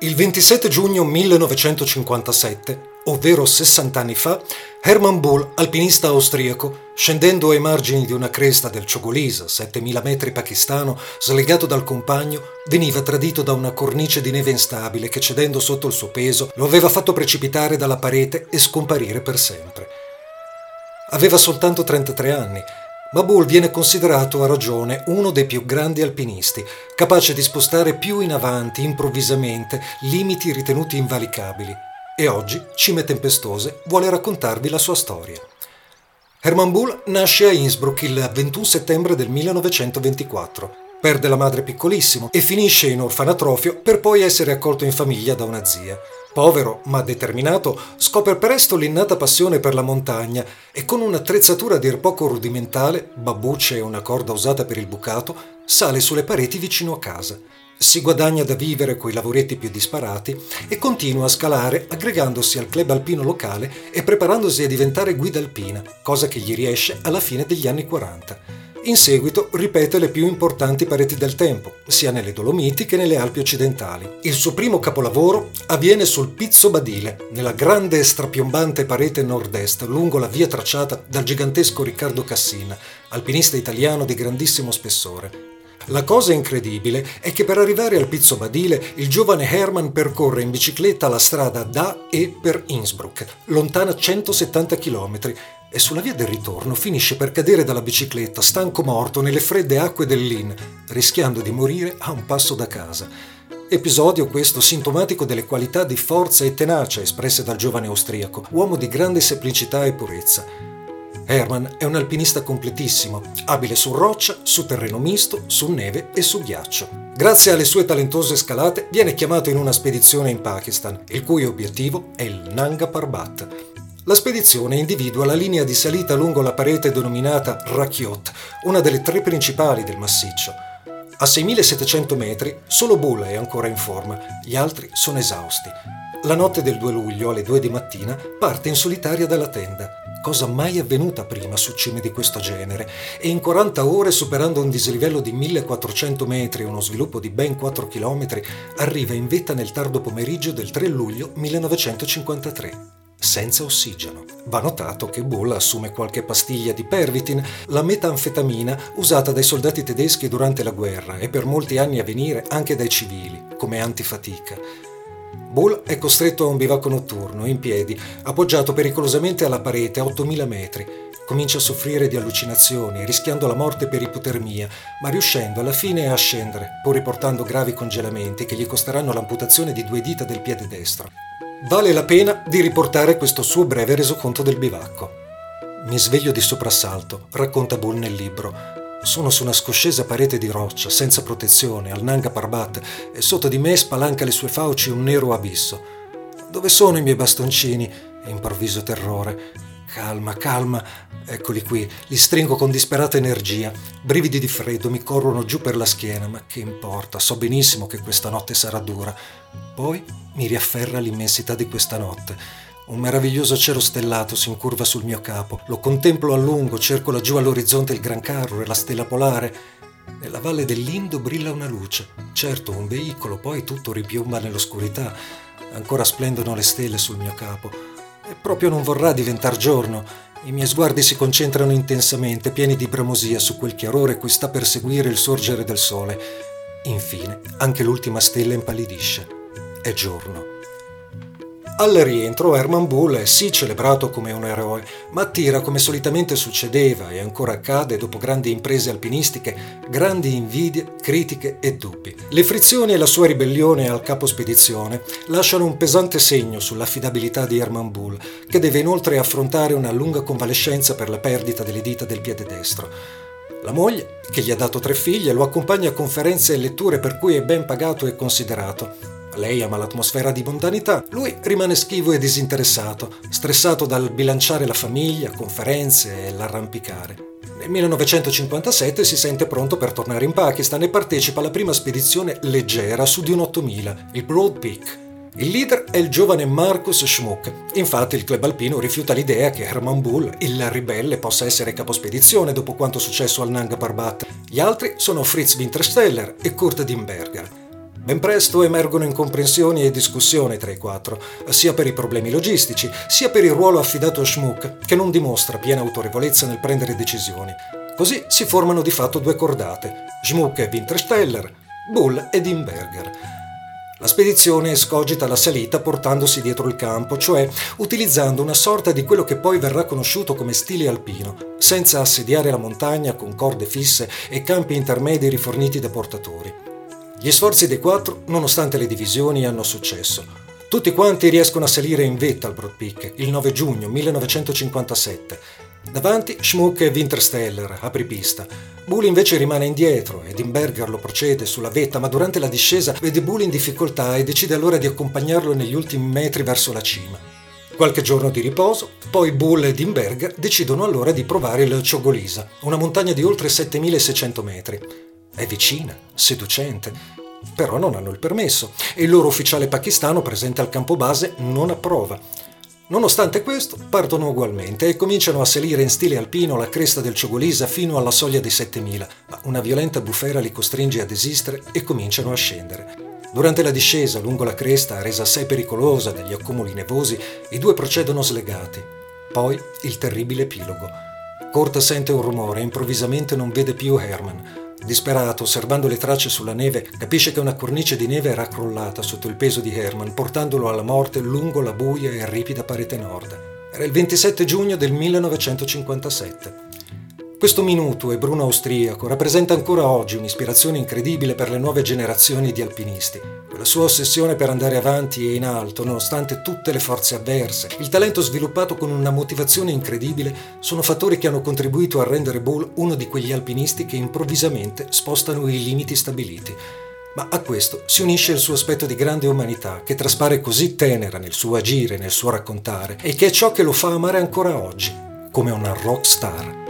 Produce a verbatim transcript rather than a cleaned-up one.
Il ventisette giugno millenovecentocinquantasette, ovvero sessanta anni fa, Hermann Buhl, alpinista austriaco, scendendo ai margini di una cresta del Chogolisa, settemila metri pakistano, slegato dal compagno, veniva tradito da una cornice di neve instabile che, cedendo sotto il suo peso, lo aveva fatto precipitare dalla parete e scomparire per sempre. Aveva soltanto trentatré anni, ma Buhl viene considerato a ragione uno dei più grandi alpinisti, capace di spostare più in avanti, improvvisamente, limiti ritenuti invalicabili. E oggi, Cime Tempestose vuole raccontarvi la sua storia. Hermann Buhl nasce a Innsbruck il ventuno settembre del millenovecentoventiquattro. Perde la madre piccolissimo e finisce in orfanatrofio per poi essere accolto in famiglia da una zia. Povero ma determinato, scopre presto l'innata passione per la montagna e con un'attrezzatura a dir poco rudimentale, babbucce e una corda usata per il bucato, sale sulle pareti vicino a casa. Si guadagna da vivere coi lavoretti più disparati e continua a scalare aggregandosi al club alpino locale e preparandosi a diventare guida alpina, cosa che gli riesce alla fine degli anni quaranta. In seguito ripete le più importanti pareti del tempo, sia nelle Dolomiti che nelle Alpi occidentali. Il suo primo capolavoro avviene sul Pizzo Badile, nella grande e strapiombante parete nord-est, lungo la via tracciata dal gigantesco Riccardo Cassin, alpinista italiano di grandissimo spessore. La cosa incredibile è che per arrivare al Pizzo Badile il giovane Hermann percorre in bicicletta la strada da e per Innsbruck, lontana centosettanta chilometri, e sulla via del ritorno finisce per cadere dalla bicicletta, stanco morto, nelle fredde acque dell'Inn, rischiando di morire a un passo da casa. Episodio questo sintomatico delle qualità di forza e tenacia espresse dal giovane austriaco, uomo di grande semplicità e purezza. Hermann è un alpinista completissimo, abile su roccia, su terreno misto, su neve e su ghiaccio. Grazie alle sue talentose scalate viene chiamato in una spedizione in Pakistan, il cui obiettivo è il Nanga Parbat. La spedizione individua la linea di salita lungo la parete denominata Rakiot, una delle tre principali del massiccio. A seimilasettecento metri solo Buhl è ancora in forma, gli altri sono esausti. La notte del due luglio alle due di mattina parte in solitaria dalla tenda, cosa mai avvenuta prima su cime di questo genere, e in quaranta ore, superando un dislivello di millequattrocento metri e uno sviluppo di ben quattro chilometri, arriva in vetta nel tardo pomeriggio del tre luglio millenovecentocinquantatré. Senza ossigeno. Va notato che Buhl assume qualche pastiglia di Pervitin, la metanfetamina usata dai soldati tedeschi durante la guerra e per molti anni a venire anche dai civili, come antifatica. Buhl è costretto a un bivacco notturno, in piedi, appoggiato pericolosamente alla parete a ottomila metri. Comincia a soffrire di allucinazioni, rischiando la morte per ipotermia, ma riuscendo alla fine a scendere, pur riportando gravi congelamenti che gli costeranno l'amputazione di due dita del piede destro. Vale la pena di riportare questo suo breve resoconto del bivacco. Mi sveglio di soprassalto, racconta Buhl nel libro. Sono su una scoscesa parete di roccia, senza protezione, al Nanga Parbat, e sotto di me spalanca le sue fauci un nero abisso. Dove sono i miei bastoncini? Improvviso terrore. Calma, calma, eccoli qui, li stringo con disperata energia. Brividi di freddo mi corrono giù per la schiena, ma che importa, so benissimo che questa notte sarà dura. Poi mi riafferra l'immensità di questa notte. Un meraviglioso cielo stellato si incurva sul mio capo. Lo contemplo a lungo, cerco laggiù all'orizzonte il Gran Carro e la stella polare. Nella valle dell'Indo brilla una luce. Certo, un veicolo, poi tutto ripiomba nell'oscurità. Ancora splendono le stelle sul mio capo. E proprio non vorrà diventar giorno. I miei sguardi si concentrano intensamente, pieni di bramosia, su quel chiarore cui sta per seguire il sorgere del sole. Infine, anche l'ultima stella impallidisce. È giorno. Al rientro Hermann Buhl è sì celebrato come un eroe, ma attira, come solitamente succedeva e ancora accade dopo grandi imprese alpinistiche, grandi invidie, critiche e dubbi. Le frizioni e la sua ribellione al capo spedizione lasciano un pesante segno sull'affidabilità di Hermann Buhl, che deve inoltre affrontare una lunga convalescenza per la perdita delle dita del piede destro. La moglie, che gli ha dato tre figlie, lo accompagna a conferenze e letture per cui è ben pagato e considerato. Lei ama l'atmosfera di mondanità, lui rimane schivo e disinteressato, stressato dal bilanciare la famiglia, conferenze e l'arrampicare. Nel millenovecentocinquantasette si sente pronto per tornare in Pakistan e partecipa alla prima spedizione leggera su di un ottomila, il Broad Peak. Il leader è il giovane Markus Schmuck. Infatti il club alpino rifiuta l'idea che Hermann Buhl, il ribelle, possa essere capospedizione dopo quanto successo al Nanga Parbat. Gli altri sono Fritz Wintersteller e Kurt Dimberger. Ben presto emergono incomprensioni e discussioni tra i quattro, sia per i problemi logistici, sia per il ruolo affidato a Schmuck, che non dimostra piena autorevolezza nel prendere decisioni. Così si formano di fatto due cordate, Schmuck e Wintersteller, Bull e Dimberger. La spedizione escogita la salita portandosi dietro il campo, cioè utilizzando una sorta di quello che poi verrà conosciuto come stile alpino, senza assediare la montagna con corde fisse e campi intermedi riforniti da portatori. Gli sforzi dei quattro, nonostante le divisioni, hanno successo. Tutti quanti riescono a salire in vetta al Broad Peak il nove giugno millenovecentocinquantasette. Davanti Schmuck e Wintersteller, apripista. Bull invece rimane indietro e Dimberger lo procede sulla vetta, ma durante la discesa vede Bull in difficoltà e decide allora di accompagnarlo negli ultimi metri verso la cima. Qualche giorno di riposo, poi Bull e Dimberger decidono allora di provare il Chogolisa, una montagna di oltre settemilaseicento metri. È vicina, seducente, però non hanno il permesso e il loro ufficiale pakistano presente al campo base non approva. Nonostante questo, partono ugualmente e cominciano a salire in stile alpino la cresta del Chogolisa fino alla soglia dei settemila, ma una violenta bufera li costringe a desistere e cominciano a scendere. Durante la discesa lungo la cresta, resa assai pericolosa dagli accumuli nevosi, i due procedono slegati. Poi il terribile epilogo. Kurt sente un rumore e improvvisamente non vede più Herman. Disperato, osservando le tracce sulla neve, capisce che una cornice di neve era crollata sotto il peso di Herman, portandolo alla morte lungo la buia e ripida parete nord. Era il ventisette giugno del millenovecentocinquantasette. Questo minuto e bruno austriaco rappresenta ancora oggi un'ispirazione incredibile per le nuove generazioni di alpinisti. Quella sua ossessione per andare avanti e in alto, nonostante tutte le forze avverse, il talento sviluppato con una motivazione incredibile, sono fattori che hanno contribuito a rendere Bull uno di quegli alpinisti che improvvisamente spostano i limiti stabiliti. Ma a questo si unisce il suo aspetto di grande umanità, che traspare così tenera nel suo agire e nel suo raccontare, e che è ciò che lo fa amare ancora oggi, come una rock star.